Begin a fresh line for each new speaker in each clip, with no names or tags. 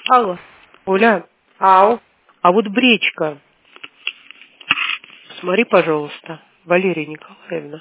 Алло.
Оля,
Ау.
а вот бречка. Смотри, пожалуйста, Валерия Николаевна.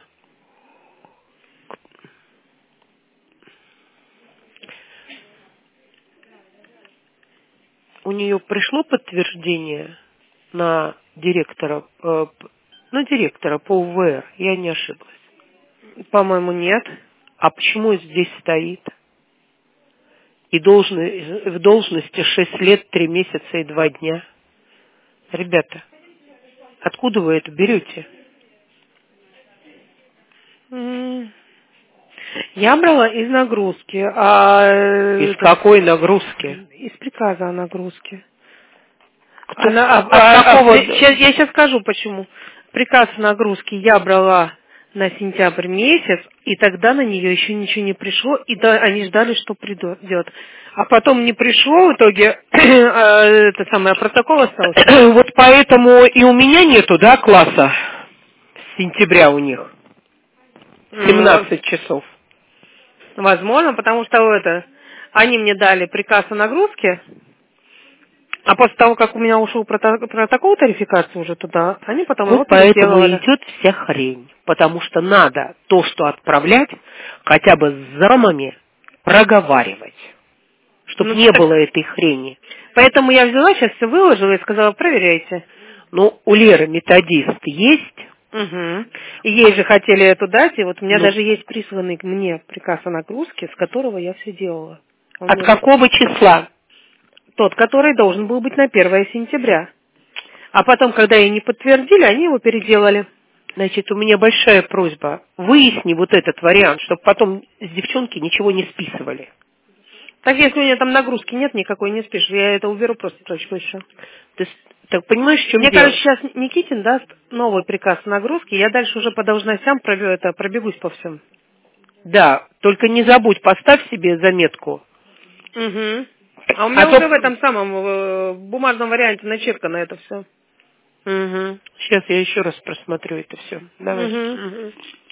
У нее пришло подтверждение на директора, по УВР, я не ошиблась.
По-моему, нет.
А почему здесь стоит? И в должности 6 лет, 3 месяца и 2 дня. Ребята, откуда вы это берете?
Я брала из нагрузки.
Из какой нагрузки?
Из приказа о нагрузке.
Кто? Какого?
Я сейчас скажу, почему. Приказ о нагрузке я брала на сентябрь месяц, и тогда на нее еще ничего не пришло, и они ждали, что придет. А потом не пришло, в итоге это самое протокол остался.
Вот поэтому и у меня нету, да, класса с сентября у них. 17 часов.
Возможно, потому что они мне дали приказ о нагрузке, а после того, как у меня ушел протокол тарификации уже туда, они потом его
Вот поэтому
переделывали.
идет вся хрень. Потому что надо то, что отправлять, хотя бы с замами проговаривать. Чтобы не было этой хрени.
Поэтому я взяла, сейчас все выложила и сказала, проверяйте.
Ну, у Леры методист есть.
Угу. И ей же хотели эту дать, и вот у меня даже есть присланный мне приказ о нагрузке, с которого я все делала.
От какого числа?
Тот, который должен был быть на 1 сентября. А потом, когда ее не подтвердили, они его переделали.
Значит, у меня большая просьба. Выясни вот этот вариант, чтобы потом с девчонки ничего не списывали.
Так если у меня там нагрузки нет, никакой не спишь. Я это уберу просто строчку еще.
Ты так понимаешь, в чем
Мне
дело?
кажется, сейчас Никитин даст новый приказ о нагрузке, я дальше уже по должностям пробегусь по всем.
Да, только не забудь, поставь себе заметку.
Угу. А у меня уже в этом самом бумажном варианте начеркано это все.
Угу. Сейчас я еще раз просмотрю это все. Давай.
Угу.